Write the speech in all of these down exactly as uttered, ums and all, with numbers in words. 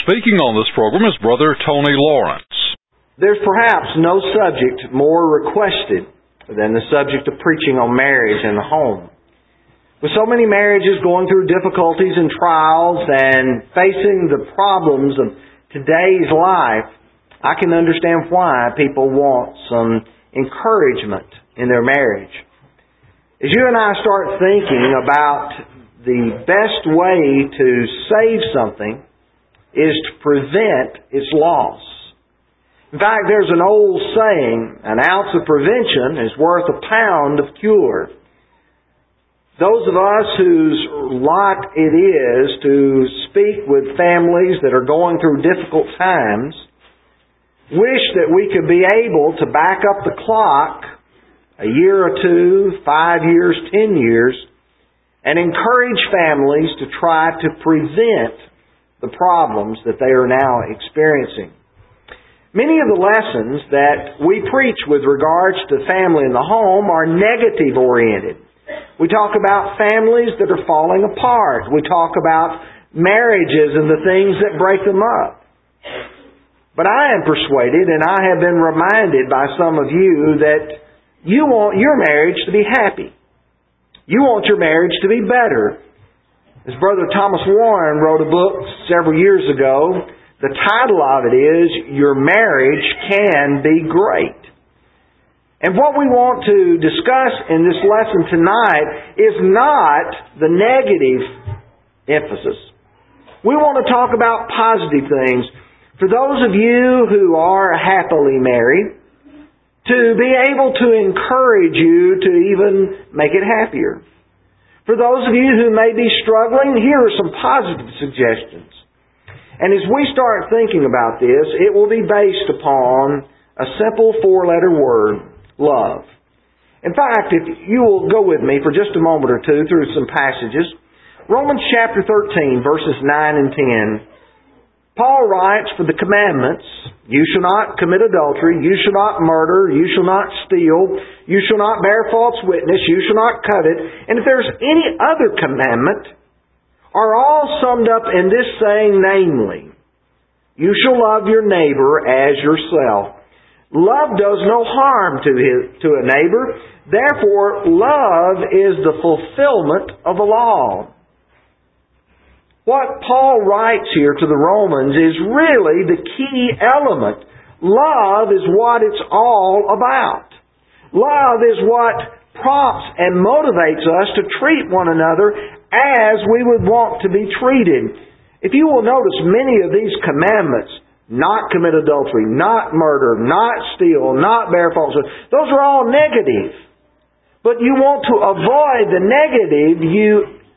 speaking on this program is Brother Tony Lawrence. There's perhaps no subject more requested than the subject of preaching on marriage and the home. With so many marriages going through difficulties and trials and facing the problems of today's life, I can understand why people want some encouragement in their marriage. As you and I start thinking about the best way to save something is to prevent its loss. In fact, there's an old saying, an ounce of prevention is worth a pound of cure. Those of us whose lot it is to speak with families that are going through difficult times wish that we could be able to back up the clock a year or two, five years, ten years, and encourage families to try to prevent the problems that they are now experiencing. Many of the lessons that we preach with regards to family and the home are negative oriented. We talk about families that are falling apart. We talk about marriages and the things that break them up. But I am persuaded, and I have been reminded by some of you, that you want your marriage to be happy. You want your marriage to be better. As Brother Thomas Warren wrote a book several years ago, the title of it is, Your Marriage Can Be Great. And what we want to discuss in this lesson tonight is not the negative emphasis. We want to talk about positive things. For those of you who are happily married, to be able to encourage you to even make it happier. For those of you who may be struggling, here are some positive suggestions. And as we start thinking about this, it will be based upon a simple four-letter word, love. In fact, if you will go with me for just a moment or two through some passages, Romans chapter thirteen, verses nine and ten, Paul writes, for the commandments, you shall not commit adultery, you shall not murder, you shall not steal, you shall not bear false witness, you shall not covet, and if there's any other commandment, are all summed up in this saying, namely, you shall love your neighbor as yourself. Love does no harm to his, to a neighbor, therefore love is the fulfillment of the law. What Paul writes here to the Romans is really the key element. Love is what it's all about. Love is what prompts and motivates us to treat one another as we would want to be treated. If you will notice, many of these commandments, not commit adultery, not murder, not steal, not bear false witness, those are all negative. But you want to avoid the negative, you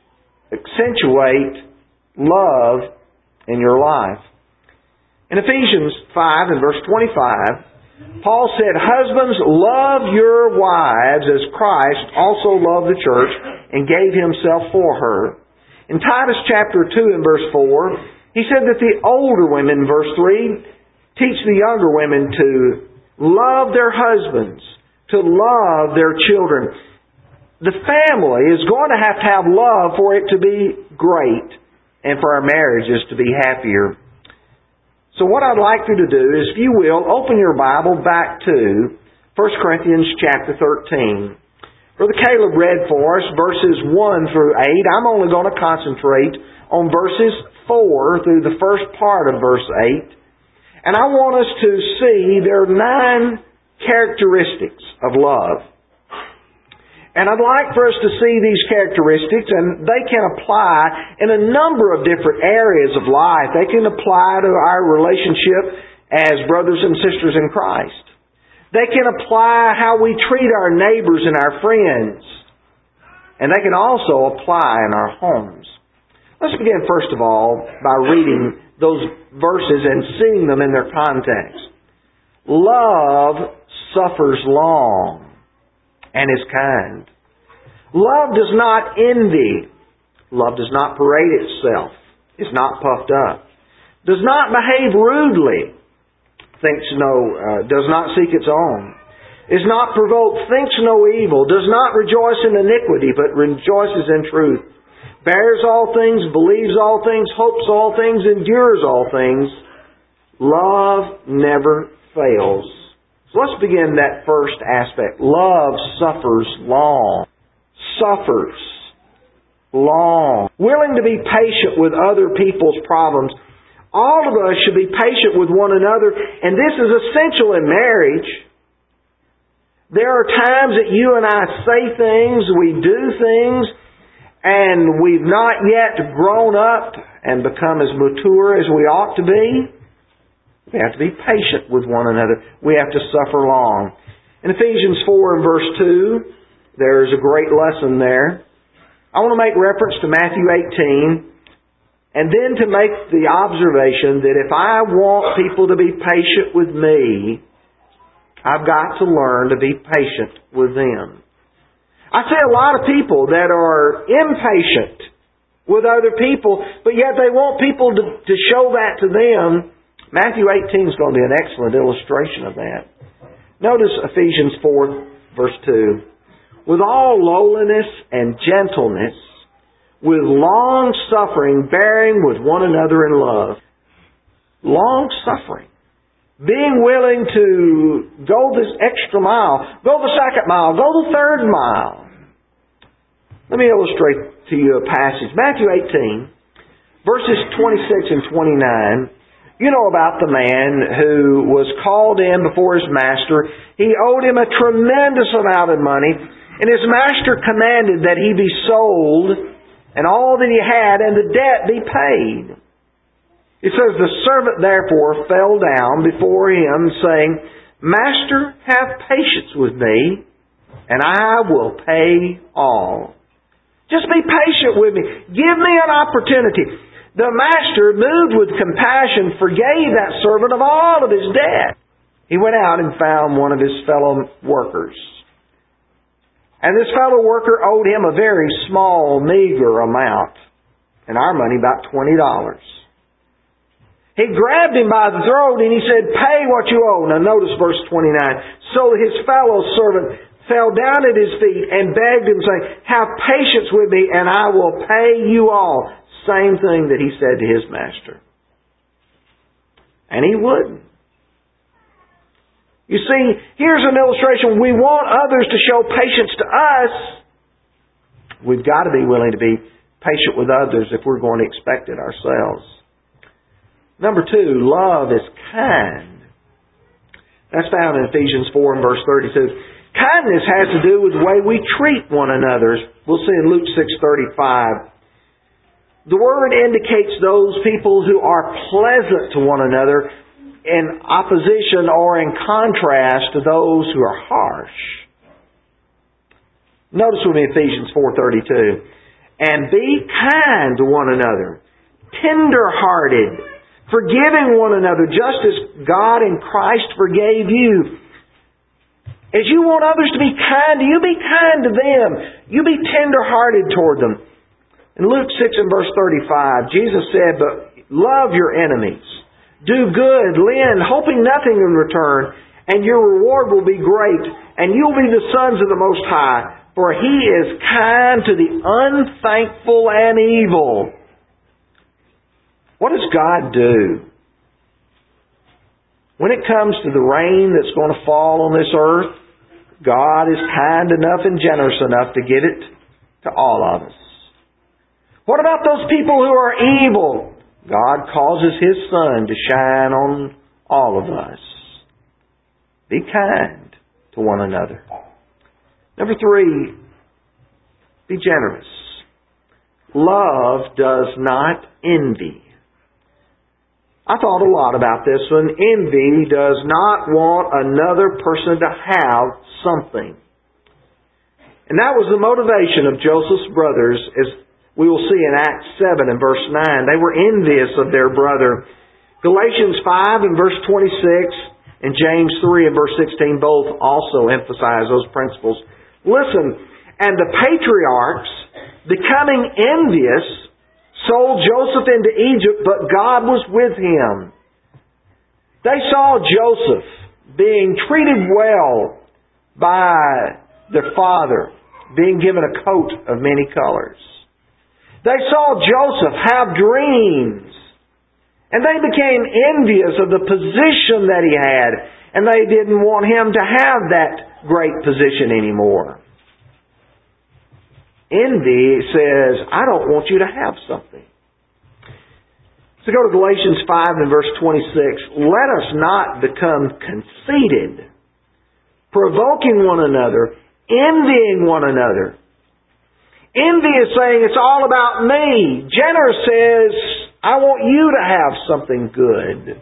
accentuate love in your life. In Ephesians five and verse twenty-five, Paul said, husbands, love your wives as Christ also loved the church and gave himself for her. In Titus chapter two and verse four, he said that the older women, verse three, teach the younger women to love their husbands, to love their children. The family is going to have to have love for it to be great, and for our marriages to be happier. So what I'd like you to do is, if you will, open your Bible back to First Corinthians chapter thirteen. Brother Caleb read for us verses one through eight. I'm only going to concentrate on verses four through the first part of verse eight. And I want us to see there are nine characteristics of love. And I'd like for us to see these characteristics, and they can apply in a number of different areas of life. They can apply to our relationship as brothers and sisters in Christ. They can apply how we treat our neighbors and our friends. And they can also apply in our homes. Let's begin, first of all, by reading those verses and seeing them in their context. Love suffers long and is kind. Love does not envy. Love does not parade itself. Is not puffed up. Does not behave rudely. Thinks no, uh, does not seek its own. Is not provoked. Thinks no evil. Does not rejoice in iniquity, but rejoices in truth. bears all things, believes all things, hopes all things, endures all things. Love never fails. So let's begin that first aspect. Love suffers long. Suffers long. Willing to be patient with other people's problems. All of us should be patient with one another, and this is essential in marriage. There are times that you and I say things, we do things, and we've not yet grown up and become as mature as we ought to be. We have to be patient with one another. We have to suffer long. In Ephesians four and verse two, there's a great lesson there. I want to make reference to Matthew eighteen, and then to make the observation that if I want people to be patient with me, I've got to learn to be patient with them. I see a lot of people that are impatient with other people, but yet they want people to, to show that to them. Matthew eighteen is going to be an excellent illustration of that. Notice Ephesians four, verse two. With all lowliness and gentleness, with long suffering, bearing with one another in love. Long suffering. Being willing to go this extra mile, go the second mile, go the third mile. Let me illustrate to you a passage. Matthew eighteen, verses twenty-six and twenty-nine. You know about the man who was called in before his master. He owed him a tremendous amount of money, and his master commanded that he be sold, and all that he had, and the debt be paid. It says, the servant therefore fell down before him, saying, Master, have patience with me, and I will pay all. Just be patient with me. Give me an opportunity. The master, moved with compassion, forgave that servant of all of his debt. He went out and found one of his fellow workers. And this fellow worker owed him a very small, meager amount. In our money, about twenty dollars. He grabbed him by the throat and he said, pay what you owe. Now notice verse twenty-nine. So his fellow servant fell down at his feet and begged him, saying, have patience with me and I will pay you all. Same thing that he said to his master. And he wouldn't. You see, here's an illustration. We want others to show patience to us. We've got to be willing to be patient with others if we're going to expect it ourselves. Number two, love is kind. That's found in Ephesians four and verse thirty-two. Kindness has to do with the way we treat one another. We'll see in Luke six thirty-five. The word indicates those people who are pleasant to one another in opposition or in contrast to those who are harsh. Notice with me Ephesians four thirty-two. And be kind to one another, tender-hearted, forgiving one another, just as God in Christ forgave you. As you want others to be kind to you, be kind to them. You be tender-hearted toward them. In Luke six and verse thirty-five, Jesus said, but love your enemies. Do good, lend, hoping nothing in return, and your reward will be great, and you'll be the sons of the Most High, for He is kind to the unthankful and evil. What does God do? When it comes to the rain that's going to fall on this earth, God is kind enough and generous enough to give it to all of us. What about those people who are evil? God causes His sun to shine on all of us. Be kind to one another. Number three, be generous. Love does not envy. I thought a lot about this one. Envy does not want another person to have something. And that was the motivation of Joseph's brothers, as we will see in Acts seven and verse nine. They were envious of their brother. Galatians five and verse twenty-six and James three and verse sixteen both also emphasize those principles. Listen, and the patriarchs, becoming envious, sold Joseph into Egypt, but God was with him. They saw Joseph being treated well by their father, being given a coat of many colors. They saw Joseph have dreams. And they became envious of the position that he had. And they didn't want him to have that great position anymore. Envy says, I don't want you to have something. So go to Galatians five and verse twenty-six. Let us not become conceited, provoking one another, envying one another. Envy is saying it's all about me. Generous says, I want you to have something good.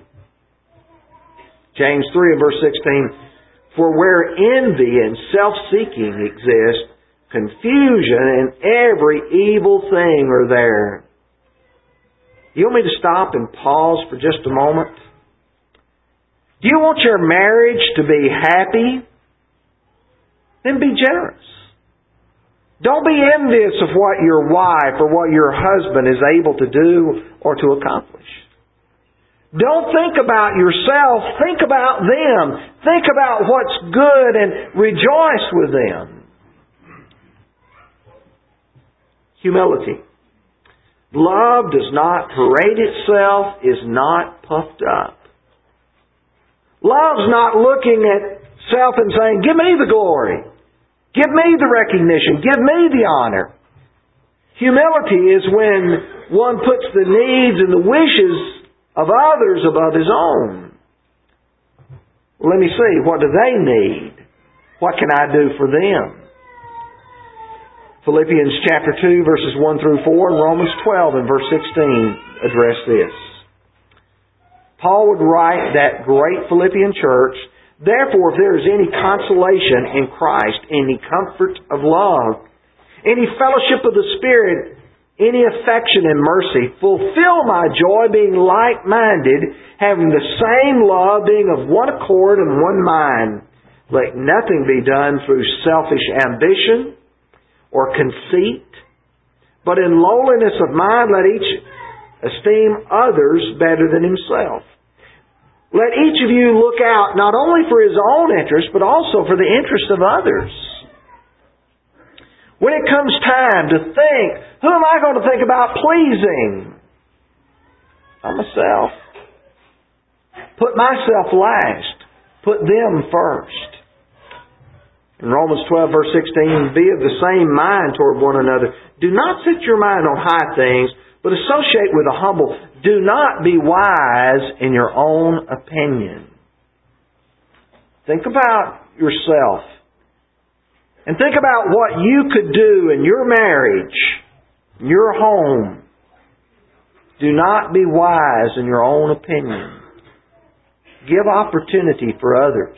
James three and verse sixteen. For where envy and self-seeking exist, confusion and every evil thing are there. You want me to stop and pause for just a moment? Do you want your marriage to be happy? Then be generous. Don't be envious of what your wife or what your husband is able to do or to accomplish. Don't think about yourself. Think about them. Think about what's good and rejoice with them. Humility. Love does not parade itself, is not puffed up. Love's not looking at self and saying, give me the glory. Give me the recognition. Give me the honor. Humility is when one puts the needs and the wishes of others above his own. Well, let me see. What do they need? What can I do for them? Philippians chapter two, verses one through four, and Romans twelve and verse sixteen address this. Paul would write that great Philippian church, therefore, if there is any consolation in Christ, any comfort of love, any fellowship of the Spirit, any affection and mercy, fulfill my joy being like-minded, having the same love, being of one accord and one mind. Let nothing be done through selfish ambition or conceit, but in lowliness of mind let each esteem others better than himself. Let each of you look out not only for his own interest, but also for the interest of others. When it comes time to think, who am I going to think about pleasing? Not myself. Put myself last. Put them first. In Romans twelve, verse sixteen, be of the same mind toward one another. Do not set your mind on high things, but associate with the humble. Do not be wise in your own opinion. Think about yourself. And think about what you could do in your marriage, in your home. Do not be wise in your own opinion. Give opportunity for others.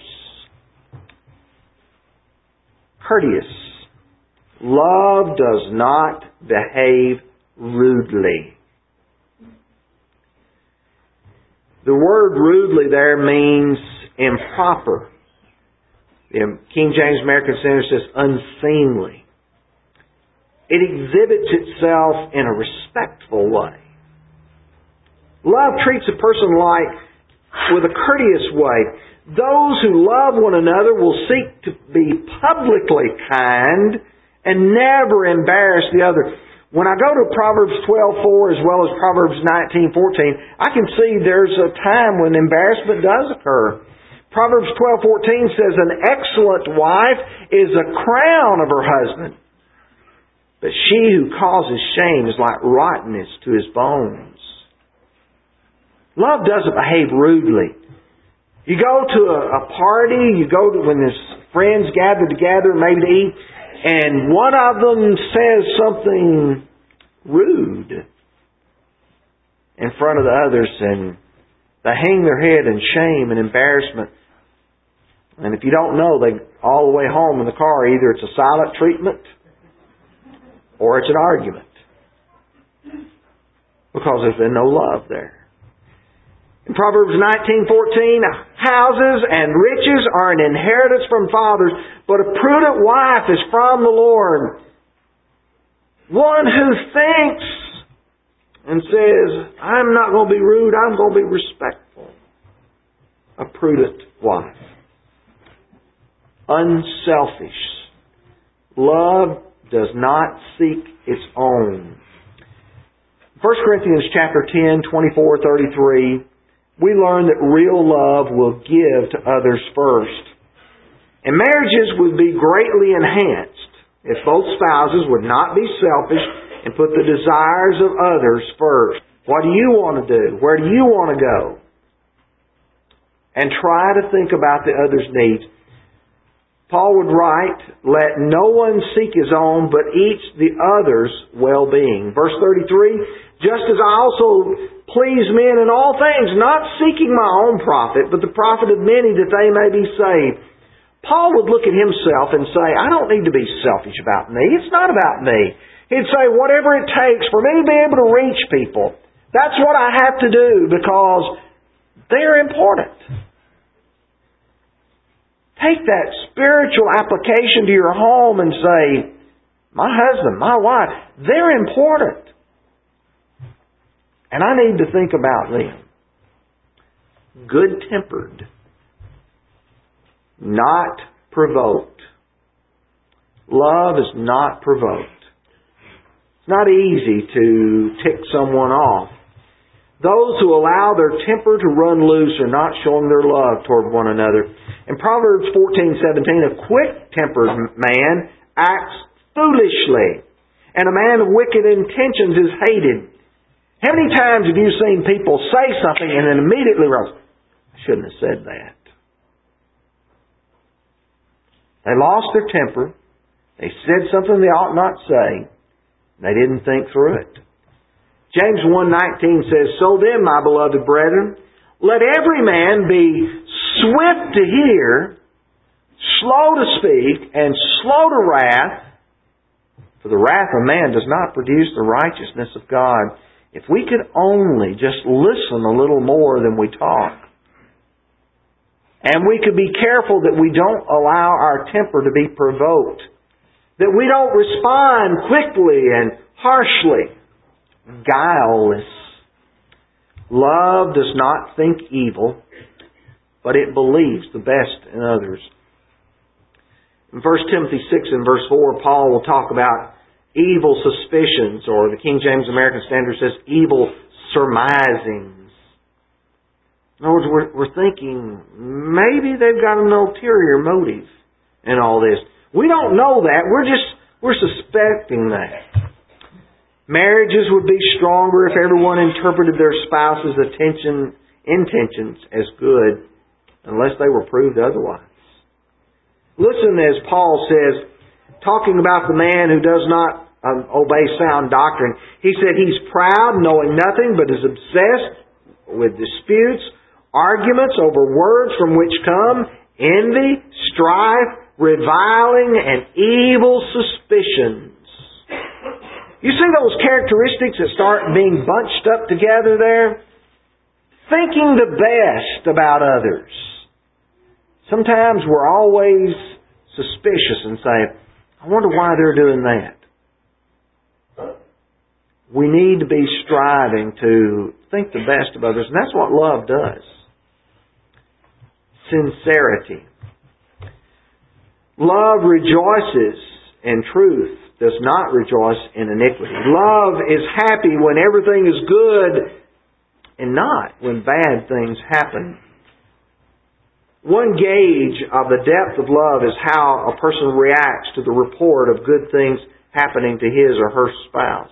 Courteous. Love does not behave rudely. The word rudely there means improper. The King James American Standard says unseemly. It exhibits itself in a respectful way. Love treats a person like with a courteous way. Those who love one another will seek to be publicly kind and never embarrass the other. When I go to Proverbs twelve four as well as Proverbs nineteen fourteen, I can see there's a time when embarrassment does occur. Proverbs twelve fourteen says, an excellent wife is a crown of her husband, but she who causes shame is like rottenness to his bones. Love doesn't behave rudely. You go to a, a party, you go to when there's friends gather together, maybe to eat, and one of them says something rude in front of the others, and they hang their head in shame and embarrassment. And if you don't know, they all the way home in the car, either it's a silent treatment or it's an argument, because there's been no love there. In Proverbs nineteen fourteen, houses and riches are an inheritance from fathers, but a prudent wife is from the Lord. One who thinks and says, I'm not going to be rude, I'm going to be respectful. A prudent wife. Unselfish. Love does not seek its own. First Corinthians chapter ten, twenty-four, thirty-three, we learn that real love will give to others first. And marriages would be greatly enhanced if both spouses would not be selfish and put the desires of others first. What do you want to do? Where do you want to go? And try to think about the other's needs. Paul would write, let no one seek his own, but each the other's well-being. Verse thirty-three, just as I also please men in all things, not seeking my own profit, but the profit of many that they may be saved. Paul would look at himself and say, I don't need to be selfish about me. It's not about me. He'd say, whatever it takes for me to be able to reach people, that's what I have to do because they're important. Take that spiritual application to your home and say, my husband, my wife, they're important. And I need to think about them. Good-tempered. Not provoked. Love is not provoked. It's not easy to tick someone off. Those who allow their temper to run loose are not showing their love toward one another. In Proverbs fourteen seventeen, a quick-tempered man acts foolishly, and a man of wicked intentions is hated. How many times have you seen people say something and then immediately realize, I shouldn't have said that? They lost their temper. They said something they ought not say. They didn't think through it. James one nineteen says, so then, my beloved brethren, let every man be swift to hear, slow to speak, and slow to wrath, for the wrath of man does not produce the righteousness of God. If we could only just listen a little more than we talk, and we could be careful that we don't allow our temper to be provoked, that we don't respond quickly and harshly, guileless. Love does not think evil, but it believes the best in others. In First Timothy six and verse four, Paul will talk about evil suspicions, or the King James American Standard says evil surmisings. In other words, we're, we're thinking maybe they've got an ulterior motive in all this. We don't know that. We're just, we're suspecting that. Marriages would be stronger if everyone interpreted their spouse's attention, intentions as good, unless they were proved otherwise. Listen as Paul says, talking about the man who does not um, obey sound doctrine. He said he's proud, knowing nothing, but is obsessed with disputes, arguments over words from which come envy, strife, reviling, and evil suspicions. You see those characteristics that start being bunched up together there? Thinking the best about others. Sometimes we're always suspicious and say, I wonder why they're doing that. We need to be striving to think the best of others, and that's what love does. Sincerity. Love rejoices in truth, does not rejoice in iniquity. Love is happy when everything is good and not when bad things happen. One gauge of the depth of love is how a person reacts to the report of good things happening to his or her spouse.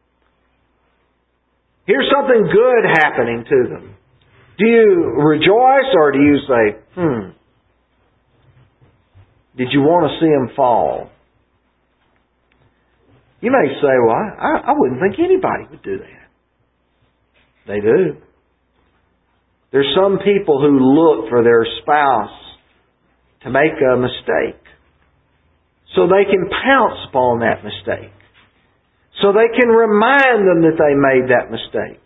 Here's something good happening to them. Do you rejoice or do you say, hmm, did you want to see him fall? You may say, well, I, I wouldn't think anybody would do that. They do. There's some people who look for their spouse to make a mistake so they can pounce upon that mistake. So they can remind them that they made that mistake.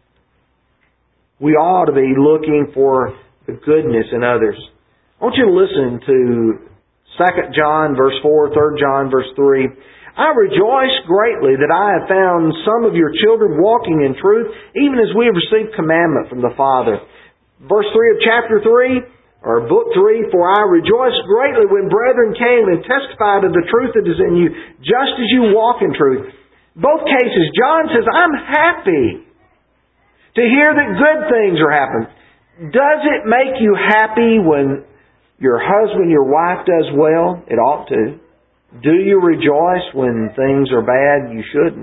We ought to be looking for the goodness in others. I want you to listen to Second John verse four, Third John verse three. I rejoice greatly that I have found some of your children walking in truth, even as we have received commandment from the Father. Verse three of chapter three, or book three, for I rejoice greatly when brethren came and testified of the truth that is in you, just as you walk in truth. Both cases, John says, I'm happy to hear that good things are happening. Does it make you happy when your husband, your wife does well? It ought to. Do you rejoice when things are bad? You shouldn't.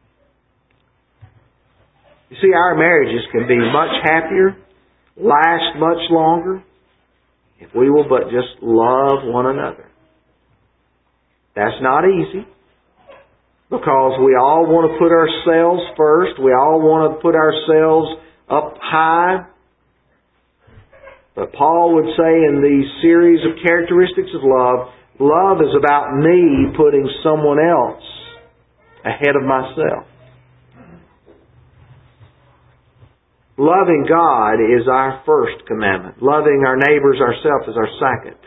You see, our marriages can be much happier, last much longer, if we will but just love one another. That's not easy, because we all want to put ourselves first. We all want to put ourselves up high. But Paul would say in these series of characteristics of love, love is about me putting someone else ahead of myself. Loving God is our first commandment. Loving our neighbors, ourselves, is our second.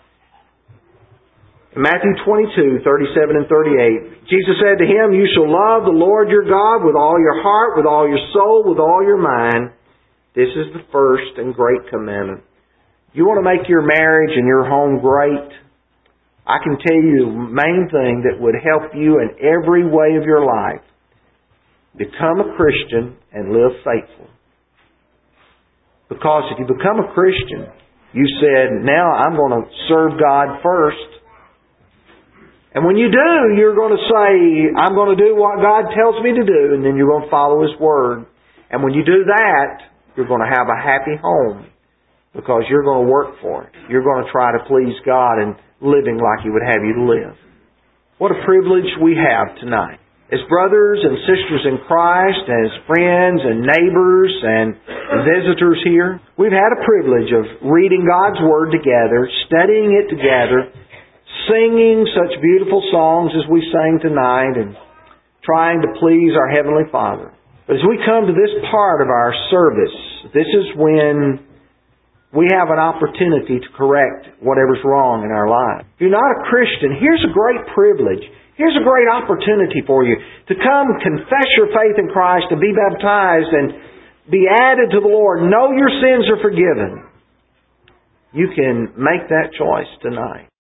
In Matthew twenty-two, thirty-seven and thirty-eight, Jesus said to him, you shall love the Lord your God with all your heart, with all your soul, with all your mind. This is the first and great commandment. You want to make your marriage and your home great? I can tell you the main thing that would help you in every way of your life. Become a Christian and live faithful. Because if you become a Christian, you said, now I'm going to serve God first. And when you do, you're going to say, I'm going to do what God tells me to do, and then you're going to follow His Word. And when you do that, you're going to have a happy home, because you're going to work for it. You're going to try to please God and living like He would have you to live. What a privilege we have tonight. As brothers and sisters in Christ, as friends and neighbors and visitors here, we've had a privilege of reading God's Word together, studying it together, singing such beautiful songs as we sang tonight, and trying to please our Heavenly Father. But as we come to this part of our service, this is when we have an opportunity to correct whatever's wrong in our life. If you're not a Christian, here's a great privilege. Here's a great opportunity for you to come confess your faith in Christ and be baptized and be added to the Lord. Know your sins are forgiven. You can make that choice tonight.